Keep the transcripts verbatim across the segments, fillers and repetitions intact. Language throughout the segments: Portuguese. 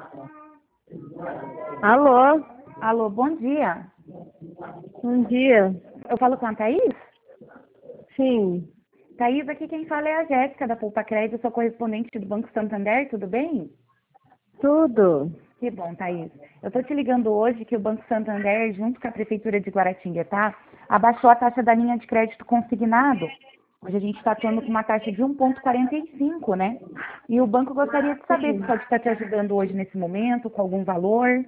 Alô, Alô, bom dia. bom dia. Eu falo com a Thaís? Sim, Thaís, aqui quem fala é a Jéssica da Poupa Crédito, sou correspondente do Banco Santander, tudo bem? tudo. Que bom, Thaís. Eu estou te ligando hoje que o Banco Santander, junto com a Prefeitura de Guaratinguetá, abaixou a taxa da linha de crédito consignado. Hoje a gente está atuando com uma taxa de um vírgula quarenta e cinco, né? E o banco gostaria de saber se pode estar te ajudando hoje nesse momento, com algum valor.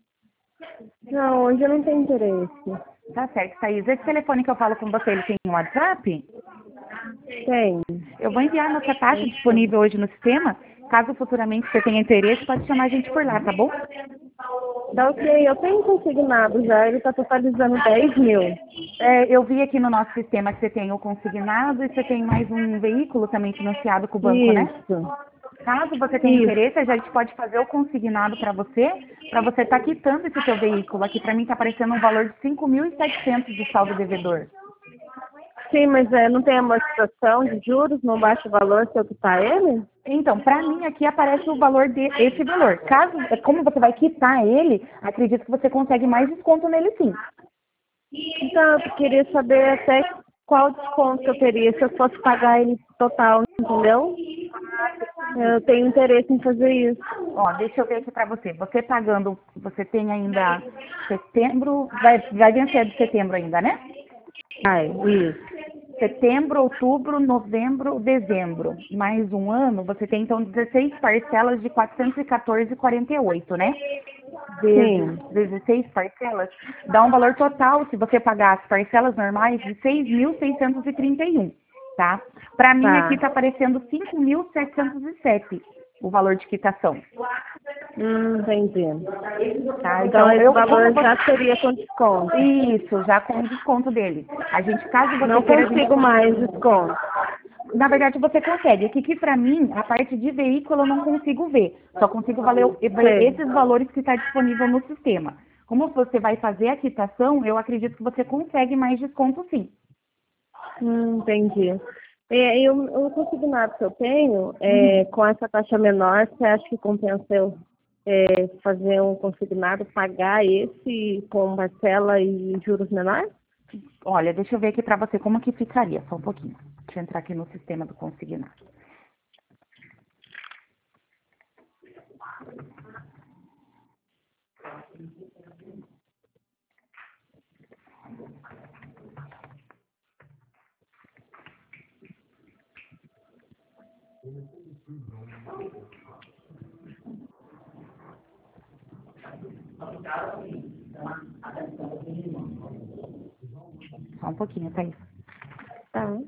Não, hoje eu não tenho interesse. Tá certo, Thaís. Esse telefone que eu falo com você, ele tem um WhatsApp? Tem. Eu vou enviar nossa taxa disponível hoje no sistema. Caso futuramente você tenha interesse, pode chamar a gente por lá, tá bom? Tá ok, eu tenho consignado já, ele tá totalizando dez mil. É, eu vi aqui no nosso sistema que você tem o consignado e você tem mais um veículo também financiado com o banco, né? Isso, Caso você tenha isso. interesse, a gente pode fazer o consignado para você, para você estar quitando esse seu veículo. Aqui para mim está aparecendo um valor de cinco mil e setecentos de saldo devedor. Sim, mas é, não tem amortização de juros, não baixa o valor se eu quitar ele? Então, para mim aqui aparece o valor de esse valor. Caso, como você vai quitar ele, acredito que você consegue mais desconto nele sim. Então, eu queria saber até qual desconto que eu teria se eu fosse pagar ele total, entendeu? Eu tenho interesse em fazer isso. Ó, deixa eu ver aqui para você. Você pagando, você tem ainda setembro, vai, vai vencer de setembro ainda, né? Ai, isso. Setembro, outubro, novembro, dezembro. Mais um ano, você tem então dezesseis parcelas de quatrocentos e quatorze vírgula quarenta e oito, né? Vezes Sim. dezesseis parcelas, dá um valor total, se você pagar as parcelas normais, de seis mil seiscentos e trinta e um, tá? Para mim aqui Tá. está aparecendo cinco mil setecentos e sete o valor de quitação, Hum, entendi. tá? Então Então, esse eu, como valor você... já seria com desconto. Isso, já com o desconto dele. A gente, caso você Não queira, a gente consigo mais consegue... desconto. Na verdade, você consegue. Aqui que para mim, a parte de veículo eu não consigo ver. Só consigo valer, ver Sei. esses valores que está disponível no sistema. Como você vai fazer a quitação, eu acredito que você consegue mais desconto sim. Hum, entendi. É, e o, o consignado que eu tenho, Uhum. é, com essa taxa menor, você acha que compensa eu é, fazer um consignado, pagar esse com parcela e juros menores? Olha, deixa eu ver aqui para você como que ficaria. Só um pouquinho. Deixa eu entrar aqui no sistema do consignado. Só um pouquinho, Thaís. Tá.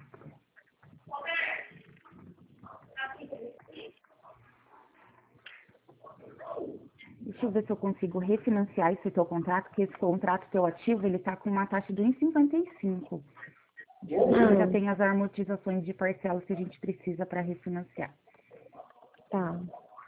Deixa eu ver se eu consigo refinanciar esse teu contrato, porque esse contrato teu ativo, ele tá com uma taxa de um vírgula cinquenta e cinco. Deixa eu ver se eu já Hum, tenho as amortizações de parcelas que a gente precisa para refinanciar. tá.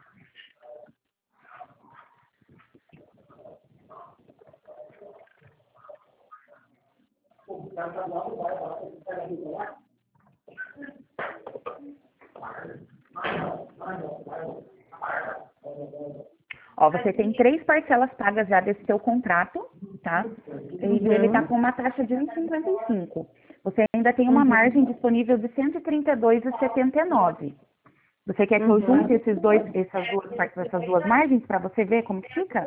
Ó, você tem três parcelas pagas já desse seu contrato, tá? E ele tá Uhum, com uma taxa de um vírgula cinquenta e cinco. Você ainda tem uma uhum, margem disponível de cento e trinta e dois vírgula setenta e nove. Você quer que eu junte uhum. esses dois, essas duas, par- essas duas margens para você ver como que fica?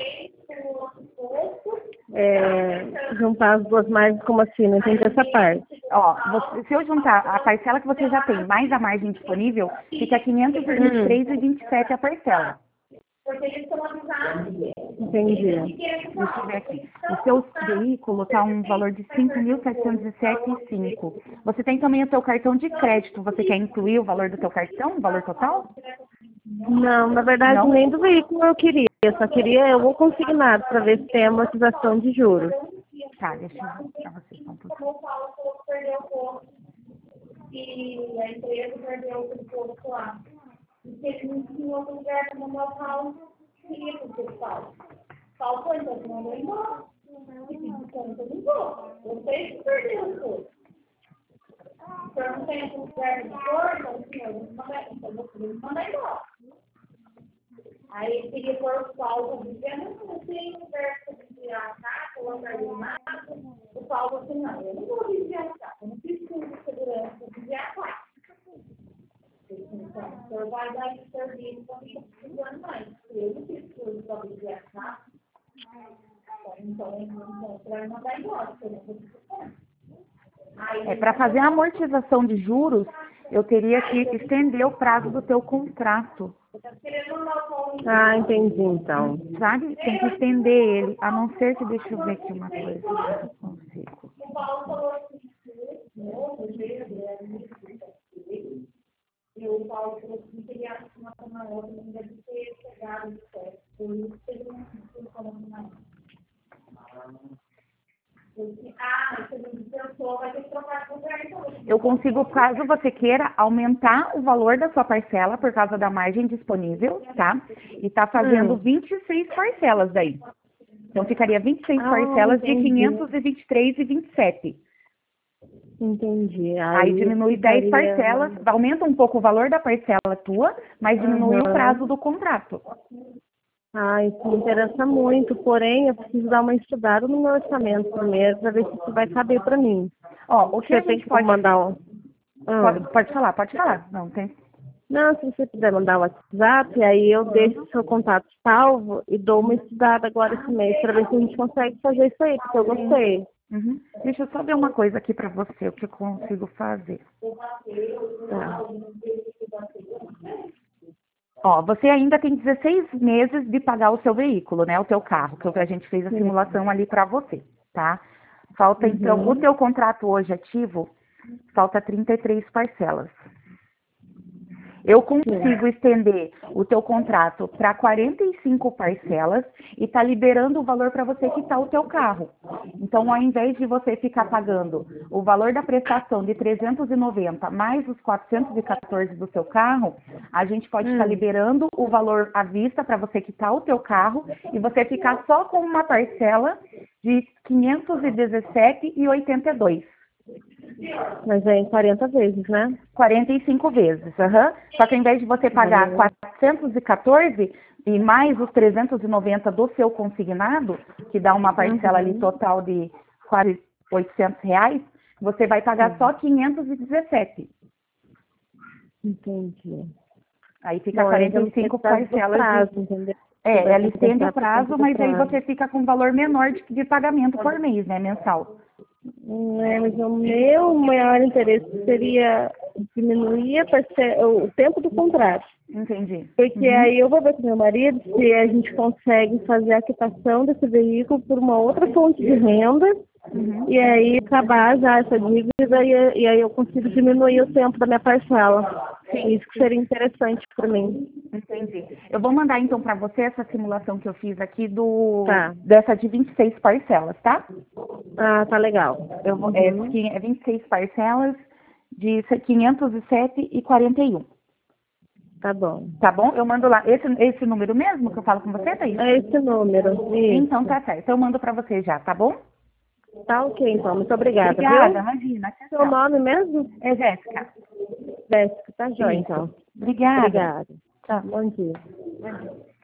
É, juntar as duas margens como assim? Não entendi essa parte. Ó, você- se eu juntar a parcela que você já tem mais a margem disponível, fica quinhentos e vinte e Hum, três e vinte e sete a parcela. entendi. Deixa eu ver aqui. O seu veículo está um valor de cinco mil setecentos e sete vírgula cinco. Você tem também o seu cartão de crédito. Você quer incluir o valor do seu cartão, o valor total? Não, na verdade Não? nem do veículo eu queria. Eu só queria eu vou consignado para ver se tem amortização de juros. Tá, deixa eu ver para você só um pouquinho. Aí ele queria pôr o Paulo dizendo, não tem conversa de virar a casa, colocar ali no mato. O Paulo assim, não, eu não vou vigiar a casa, eu não preciso de segurança de vigiar a casa. Então, o senhor vai dar esse serviço para mim, precisando mais. Eu não preciso para vigiar a casa. Então, então, você vai mandar embora, porque eu não preciso. É, para fazer a amortização de juros, eu teria que estender o prazo do teu contrato. Ah, entendi então. Sabe? Tem que estender ele, a não ser que, deixa eu ver aqui uma coisa, se eu consigo. O Paulo falou assim, novo, e o Paulo falou assim, que ele acha que uma com a outra não deve ter chegado de certo. Por isso que ele não se falando mais. Ah, mas se ele pensou, vai ter que trocar de lugar, então. Eu consigo, caso você queira, aumentar o valor da sua parcela por causa da margem disponível, tá? E tá fazendo Hum. vinte e seis parcelas daí. Então ficaria vinte e seis Ah, parcelas de entendi. quinhentos e vinte e três e vinte e sete. Entendi. Aí, Aí diminui dez ficaria... parcelas, aumenta um pouco o valor da parcela tua, mas diminui o Aham. prazo do contrato. Ah, isso me interessa muito, porém eu preciso dar uma estudada no meu orçamento primeiro para ver se isso vai caber para mim. Ó, o que Você a tem gente que pode... mandar um... Pode, Ah. pode falar, pode falar. Não, tem... Não, se você puder mandar o WhatsApp, aí eu deixo o seu contato salvo e dou uma estudada agora esse mês para ver se a gente consegue fazer isso aí, porque eu gostei. Uhum. Deixa eu só ver uma coisa aqui pra você, o que eu consigo fazer. Tá. Ó, você ainda tem dezesseis meses de pagar o seu veículo, né? O teu carro, que a gente fez a simulação ali pra você, tá? Falta, então, Uhum. o teu contrato hoje ativo, falta trinta e três parcelas. Eu consigo estender o teu contrato para quarenta e cinco parcelas e tá liberando o valor para você quitar o teu carro. Então, ao invés de você ficar pagando o valor da prestação de trezentos e noventa mais os quatrocentos e quatorze do seu carro, a gente pode estar Hum. liberando o valor à vista para você quitar o teu carro e você ficar só com uma parcela de quinhentos e dezessete reais e oitenta e dois centavos. Mas é em quarenta vezes, né? quarenta e cinco vezes, aham. Só que ao invés de você pagar Uhum. quatrocentos e quatorze e mais os trezentos e noventa do seu consignado, que dá uma parcela ali Uhum. total de quase oitocentos reais, você vai pagar só quinhentos e dezessete. Entendi. Aí fica Bom, quarenta ainda e não sei cinco prazo do parcelas prazo, de... entendeu? É, Vai ela ter que estende pensar o por conta prazo, do mas aí prazo. você fica com um valor menor de, de pagamento por mês, né, mensal. Hum, É, mas o meu maior interesse seria diminuir a parce- o tempo do contrato. Entendi. Porque Uhum. aí eu vou ver com meu marido se a gente consegue fazer a quitação desse veículo por uma outra fonte de renda Uhum. e aí acabar já essa dívida e, e aí eu consigo diminuir o tempo da minha parcela. Sim. Isso que seria interessante para mim. Entendi. Eu vou mandar então para você essa simulação que eu fiz aqui do Tá. dessa de vinte e seis parcelas, tá? Ah, tá legal. Eu vou, é, Uhum. que é vinte e seis parcelas de quinhentos e sete e quarenta e um. Tá bom. Tá bom? Eu mando lá. Esse, esse número mesmo que eu falo com você, Thaís? É esse número. Então Isso. tá certo. Eu mando para você já, tá bom? Tá ok, então. Muito obrigada, Obrigada, viu? imagina. Tchau, Seu tchau. nome mesmo? É Jéssica. Jéssica, tá jóia, Isso. então. Obrigada. Obrigada. Tchau. Bom dia. Bom dia.